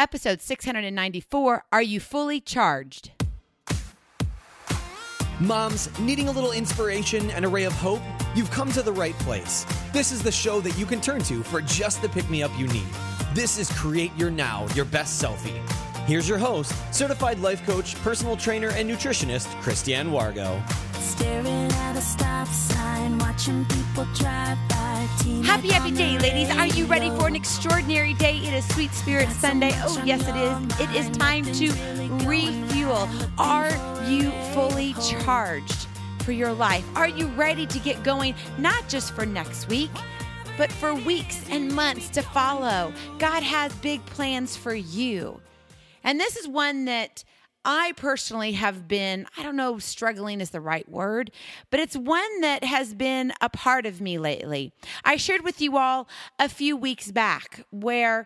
episode 694, Are You Fully Charged? Moms, needing a little inspiration and a ray of hope? You've come to the right place. This is the show that you can turn to for just the pick-me-up you need. This is Create Your Now, Your Best Selfie. Here's your host, certified life coach, personal trainer, and nutritionist, Christiane Wargo. Staring at a stop sign, watching people drive by. Happy day, ladies. Are you ready for an extraordinary day? It is Sweet Spirit Sunday. Oh, yes, it is. It is time to refuel. Are you fully charged for your life? Are you ready to get going, not just for next week, but for weeks and months to follow? God has big plans for you. And this is one that I personally have been, I don't know, struggling is the right word, but it's one that has been a part of me lately. I shared with you all a few weeks back where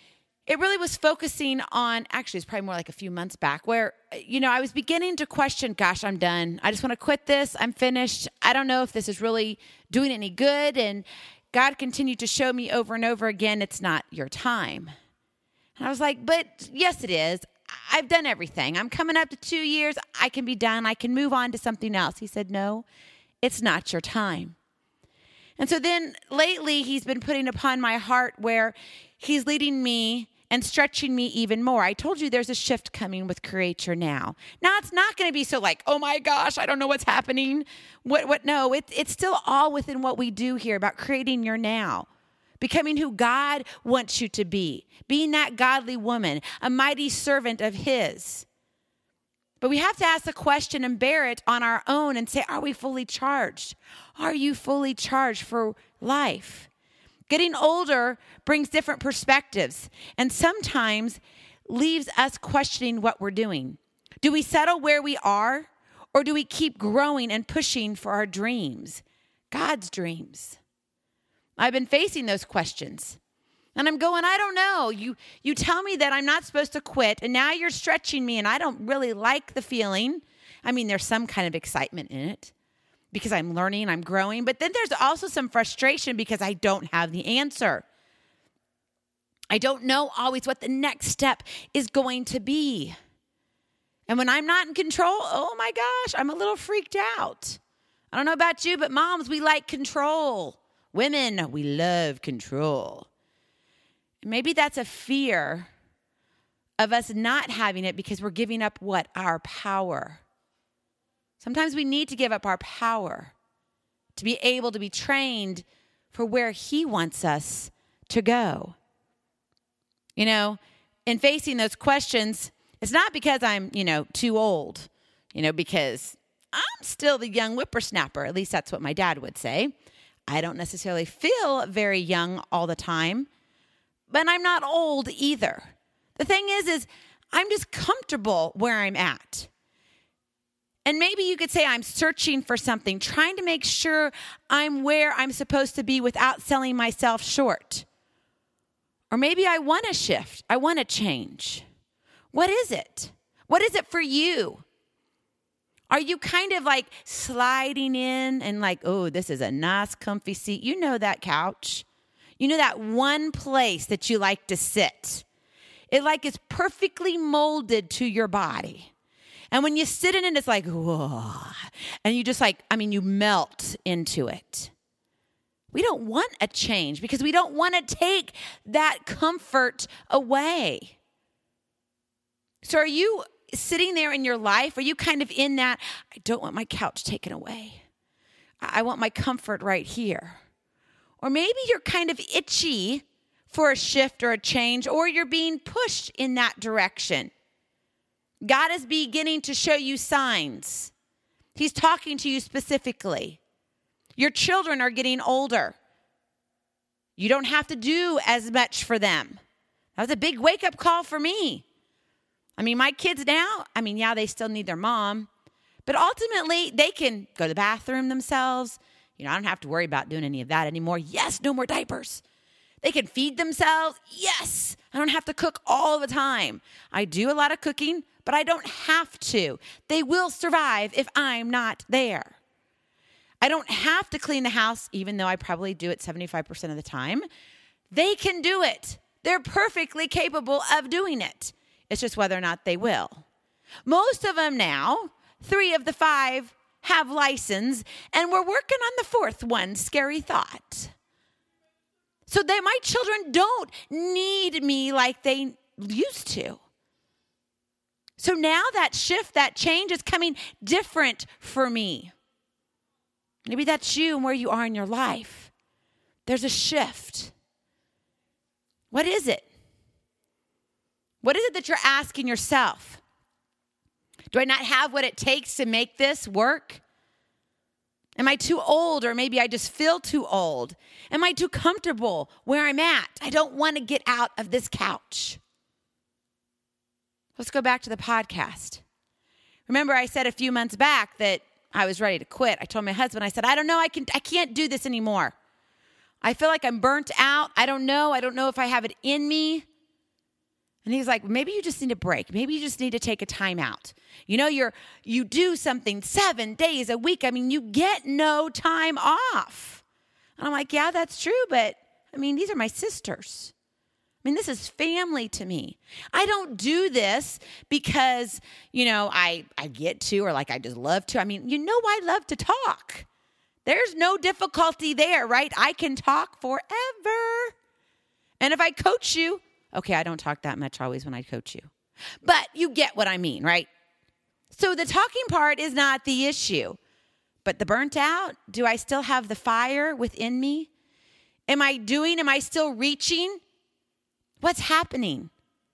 it really was focusing on, actually it's probably more like a few months back, where, I was beginning to question, gosh, I'm done. I just want to quit this. I'm finished. I don't know if this is really doing any good. And God continued to show me over and over again, it's not your time. And I was like, but yes, it is. I've done everything. I'm coming up to 2 years. I can be done. I can move on to something else. He said, no, it's not your time. And so then lately he's been putting upon my heart where he's leading me and stretching me even more. I told you there's a shift coming with Create Your Now. Now it's not going to be so like, oh my gosh, I don't know what's happening. No, it's still all within what we do here about creating your now. Becoming who God wants you to be. Being that godly woman, a mighty servant of His. But we have to ask the question and bear it on our own and say, are we fully charged? Are you fully charged for life? Getting older brings different perspectives and sometimes leaves us questioning what we're doing. Do we settle where we are, or do we keep growing and pushing for our dreams, God's dreams? I've been facing those questions. And I'm going, I don't know. You tell me that I'm not supposed to quit, and now you're stretching me, and I don't really like the feeling. I mean, there's some kind of excitement in it because I'm learning, I'm growing. But then there's also some frustration because I don't have the answer. I don't know always what the next step is going to be. And when I'm not in control, oh my gosh, I'm a little freaked out. I don't know about you, but moms, we like control. Women, we love control. Maybe that's a fear of us not having it because we're giving up what? Our power. Sometimes we need to give up our power to be able to be trained for where He wants us to go. In facing those questions, it's not because I'm, too old, because I'm still the young whippersnapper. At least that's what my dad would say. I don't necessarily feel very young all the time, but I'm not old either. The thing is I'm just comfortable where I'm at. And maybe you could say I'm searching for something, trying to make sure I'm where I'm supposed to be without selling myself short. Or maybe I want to shift. I want to change. What is it? What is it for you? Are you kind of like sliding in and like, oh, this is a nice, comfy seat? You know that couch. You know that one place that you like to sit. It like is perfectly molded to your body. And when you sit in it, it's like, whoa. And you just you melt into it. We don't want a change because we don't want to take that comfort away. So are you sitting there in your life? Are you kind of in that, I don't want my couch taken away. I want my comfort right here. Or maybe you're kind of itchy for a shift or a change, or you're being pushed in that direction. God is beginning to show you signs. He's talking to you specifically. Your children are getting older. You don't have to do as much for them. That was a big wake-up call for me. My kids now, they still need their mom, but ultimately they can go to the bathroom themselves. I don't have to worry about doing any of that anymore. Yes, no more diapers. They can feed themselves. Yes, I don't have to cook all the time. I do a lot of cooking, but I don't have to. They will survive if I'm not there. I don't have to clean the house, even though I probably do it 75% of the time. They can do it They're perfectly capable of doing it. It's just whether or not they will. Most of them now, 3 of the 5 have license, and we're working on the 4th one, scary thought. So that my children don't need me like they used to. So now that shift, that change is coming different for me. Maybe that's you and where you are in your life. There's a shift. What is it? What is it that you're asking yourself? Do I not have what it takes to make this work? Am I too old, or maybe I just feel too old? Am I too comfortable where I'm at? I don't want to get out of this couch. Let's go back to the podcast. Remember, I said a few months back that I was ready to quit. I told my husband, I said, I don't know, I can't do this anymore. I feel like I'm burnt out. I don't know if I have it in me. And he's like, maybe you just need a break. Maybe you just need to take a time out. You know, you do something 7 days a week. I mean, you get no time off. And I'm like, yeah, that's true. But I mean, these are my sisters. I mean, this is family to me. I don't do this because, you know, I get to, or like I just love to. I mean, you know, I love to talk. There's no difficulty there, right? I can talk forever. And if I coach you, okay, I don't talk that much always when I coach you, but you get what I mean, right? So the talking part is not the issue, but the burnt out, do I still have the fire within me? Am I still reaching? What's happening?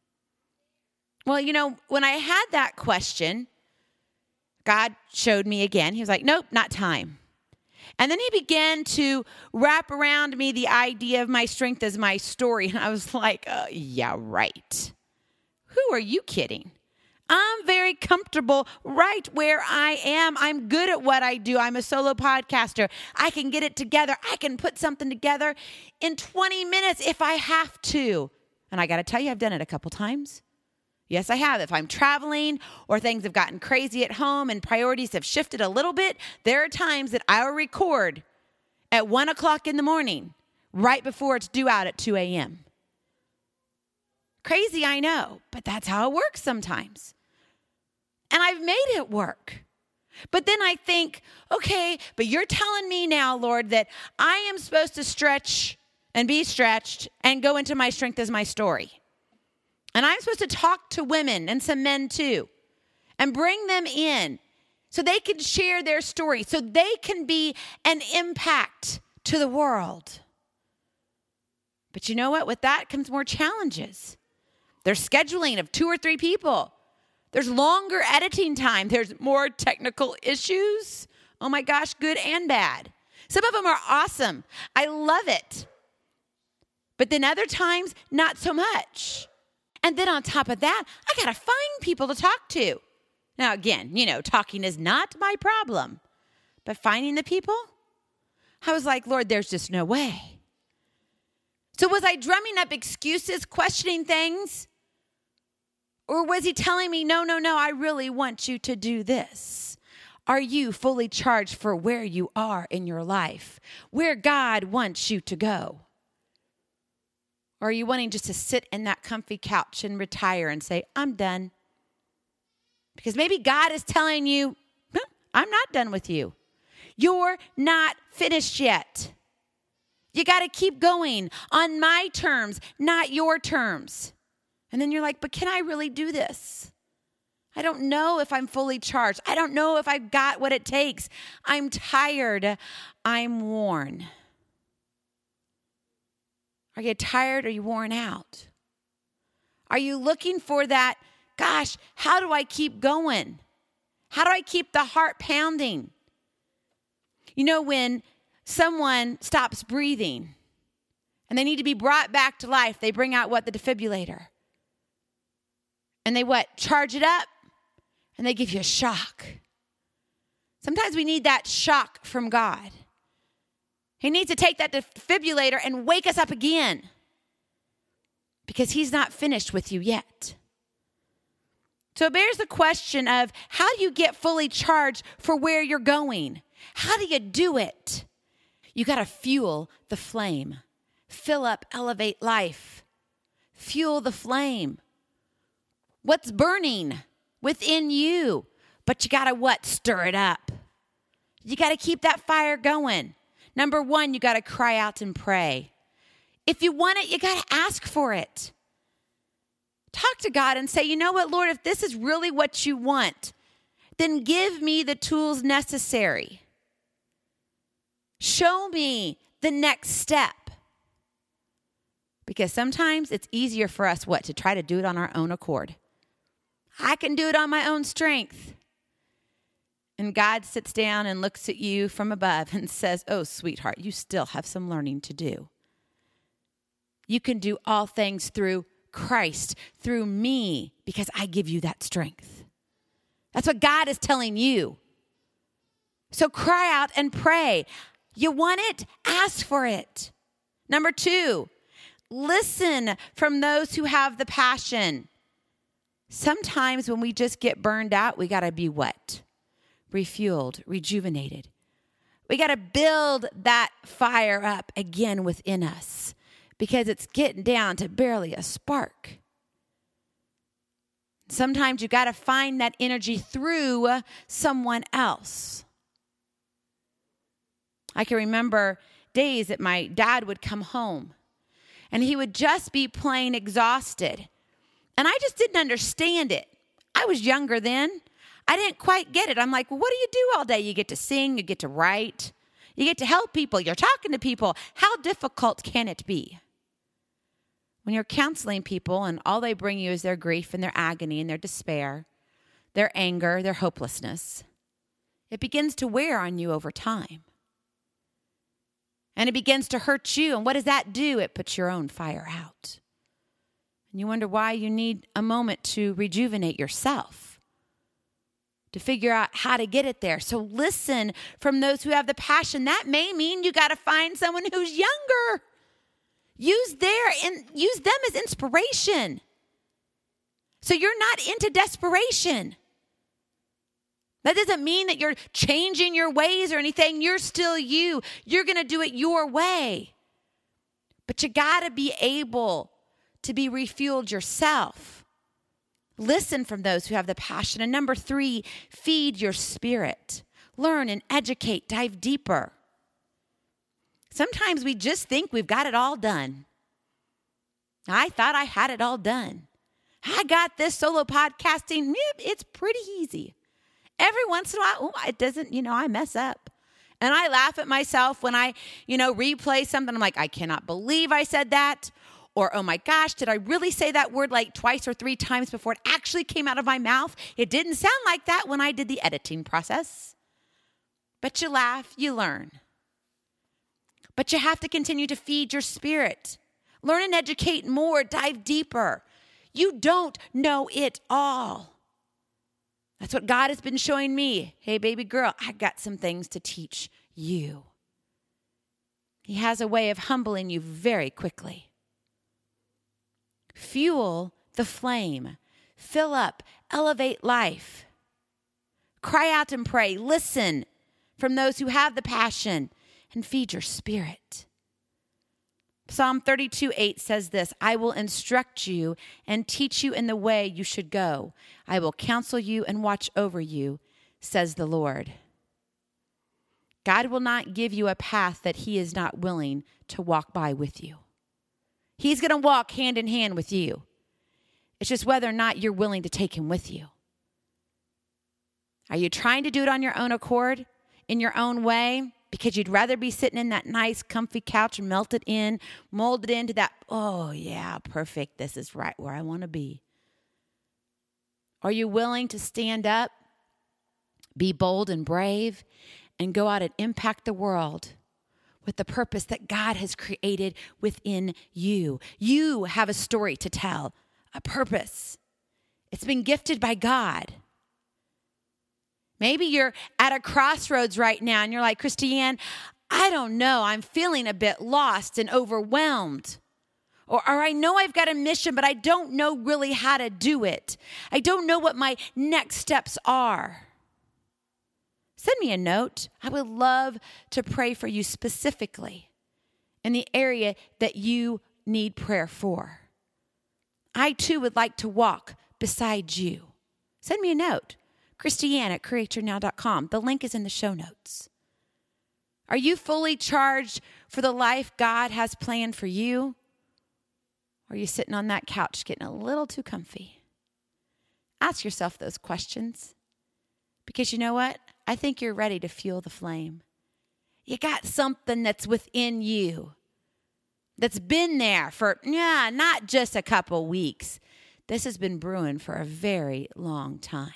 Well, you know, when I had that question, God showed me again. He was like, nope, not time. And then he began to wrap around me the idea of my strength as my story. And I was like, yeah, right. Who are you kidding? I'm very comfortable right where I am. I'm good at what I do. I'm a solo podcaster. I can get it together. I can put something together in 20 minutes if I have to. And I got to tell you, I've done it a couple times. Yes, I have. If I'm traveling or things have gotten crazy at home and priorities have shifted a little bit, there are times that I will record at 1 o'clock in the morning, right before it's due out at 2 a.m. Crazy, I know, but that's how it works sometimes. And I've made it work. But then I think, okay, but you're telling me now, Lord, that I am supposed to stretch and be stretched and go into my strength as my story. And I'm supposed to talk to women and some men too and bring them in so they can share their story, so they can be an impact to the world. But you know what? With that comes more challenges. There's scheduling of 2 or 3 people. There's longer editing time. There's more technical issues. Oh my gosh, good and bad. Some of them are awesome. I love it. But then other times, not so much. And then on top of that, I got to find people to talk to. Now, again, you know, talking is not my problem. But finding the people, I was like, Lord, there's just no way. So was I drumming up excuses, questioning things? Or was he telling me, no, I really want you to do this? Are you fully charged for where you are in your life, where God wants you to go? Or are you wanting just to sit in that comfy couch and retire and say, I'm done? Because maybe God is telling you, I'm not done with you. You're not finished yet. You got to keep going on my terms, not your terms. And then you're like, but can I really do this? I don't know if I'm fully charged. I don't know if I've got what it takes. I'm tired. I'm worn. Are you tired? Are you worn out? Are you looking for that, gosh, how do I keep going? How do I keep the heart pounding? You know, when someone stops breathing and they need to be brought back to life, they bring out what? The defibrillator. And they what? Charge it up and they give you a shock. Sometimes we need that shock from God. He needs to take that defibrillator and wake us up again because he's not finished with you yet. So it bears the question of how do you get fully charged for where you're going? How do you do it? You got to fuel the flame. Fill up, elevate life. Fuel the flame. What's burning within you? But you got to what? Stir it up. You got to keep that fire going. Number one, you got to cry out and pray. If you want it, you got to ask for it. Talk to God and say, you know what, Lord, if this is really what you want, then give me the tools necessary. Show me the next step. Because sometimes it's easier for us, to try to do it on our own accord. I can do it on my own strength. And God sits down and looks at you from above and says, oh, sweetheart, you still have some learning to do. You can do all things through Christ, through me, because I give you that strength. That's what God is telling you. So cry out and pray. You want it? Ask for it. Number two, listen from those who have the passion. Sometimes when we just get burned out, we got to be what? Refueled, rejuvenated. We got to build that fire up again within us because it's getting down to barely a spark. Sometimes you got to find that energy through someone else. I can remember days that my dad would come home and he would just be plain exhausted. And I just didn't understand it. I was younger then. I didn't quite get it. I'm like, well, what do you do all day? You get to sing, you get to write, you get to help people, you're talking to people. How difficult can it be? When you're counseling people and all they bring you is their grief and their agony and their despair, their anger, their hopelessness, it begins to wear on you over time. And it begins to hurt you. And what does that do? It puts your own fire out. And you wonder why you need a moment to rejuvenate yourself, to figure out how to get it there. So listen from those who have the passion. That may mean you got to find someone who's younger. Use them as inspiration. So you're not into desperation. That doesn't mean that you're changing your ways or anything. You're still you. You're going to do it your way. But you got to be able to be refueled yourself. Listen from those who have the passion. And number 3, feed your spirit. Learn and educate. Dive deeper. Sometimes we just think we've got it all done. I thought I had it all done. I got this solo podcasting. It's pretty easy. Every once in a while, it doesn't, I mess up. And I laugh at myself when I, replay something. I'm like, I cannot believe I said that. Or, oh my gosh, did I really say that word like twice or 3 times before it actually came out of my mouth? It didn't sound like that when I did the editing process. But you laugh, you learn. But you have to continue to feed your spirit. Learn and educate more, dive deeper. You don't know it all. That's what God has been showing me. Hey, baby girl, I got some things to teach you. He has a way of humbling you very quickly. Fuel the flame. Fill up. Elevate life. Cry out and pray. Listen from those who have the passion and feed your spirit. Psalm 32:8 says this, I will instruct you and teach you in the way you should go. I will counsel you and watch over you, says the Lord. God will not give you a path that he is not willing to walk by with you. He's going to walk hand in hand with you. It's just whether or not you're willing to take him with you. Are you trying to do it on your own accord, in your own way? Because you'd rather be sitting in that nice, comfy couch, melted in, molded into that, oh yeah, perfect, this is right where I want to be. Are you willing to stand up, be bold and brave, and go out and impact the world with the purpose that God has created within you? You have a story to tell, a purpose. It's been gifted by God. Maybe you're at a crossroads right now and you're like, Christiane, I don't know. I'm feeling a bit lost and overwhelmed. Or I know I've got a mission, but I don't know really how to do it. I don't know what my next steps are. Send me a note. I would love to pray for you specifically in the area that you need prayer for. I too would like to walk beside you. Send me a note. Christiane@createyournow.com. The link is in the show notes. Are you fully charged for the life God has planned for you? Or are you sitting on that couch getting a little too comfy? Ask yourself those questions. Because you know what? I think you're ready to fuel the flame. You got something that's within you that's been there for, not just a couple weeks. This has been brewing for a very long time.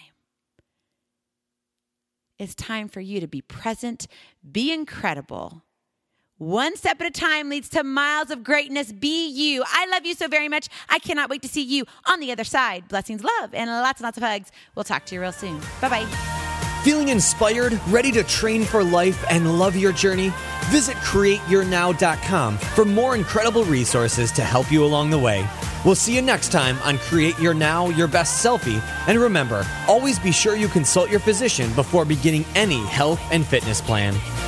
It's time for you to be present, be incredible. One step at a time leads to miles of greatness. Be you. I love you so very much. I cannot wait to see you on the other side. Blessings, love, and lots of hugs. We'll talk to you real soon. Bye-bye. Feeling inspired, ready to train for life, and love your journey? Visit CreateYourNow.com for more incredible resources to help you along the way. We'll see you next time on Create Your Now, Your Best Selfie. And remember, always be sure you consult your physician before beginning any health and fitness plan.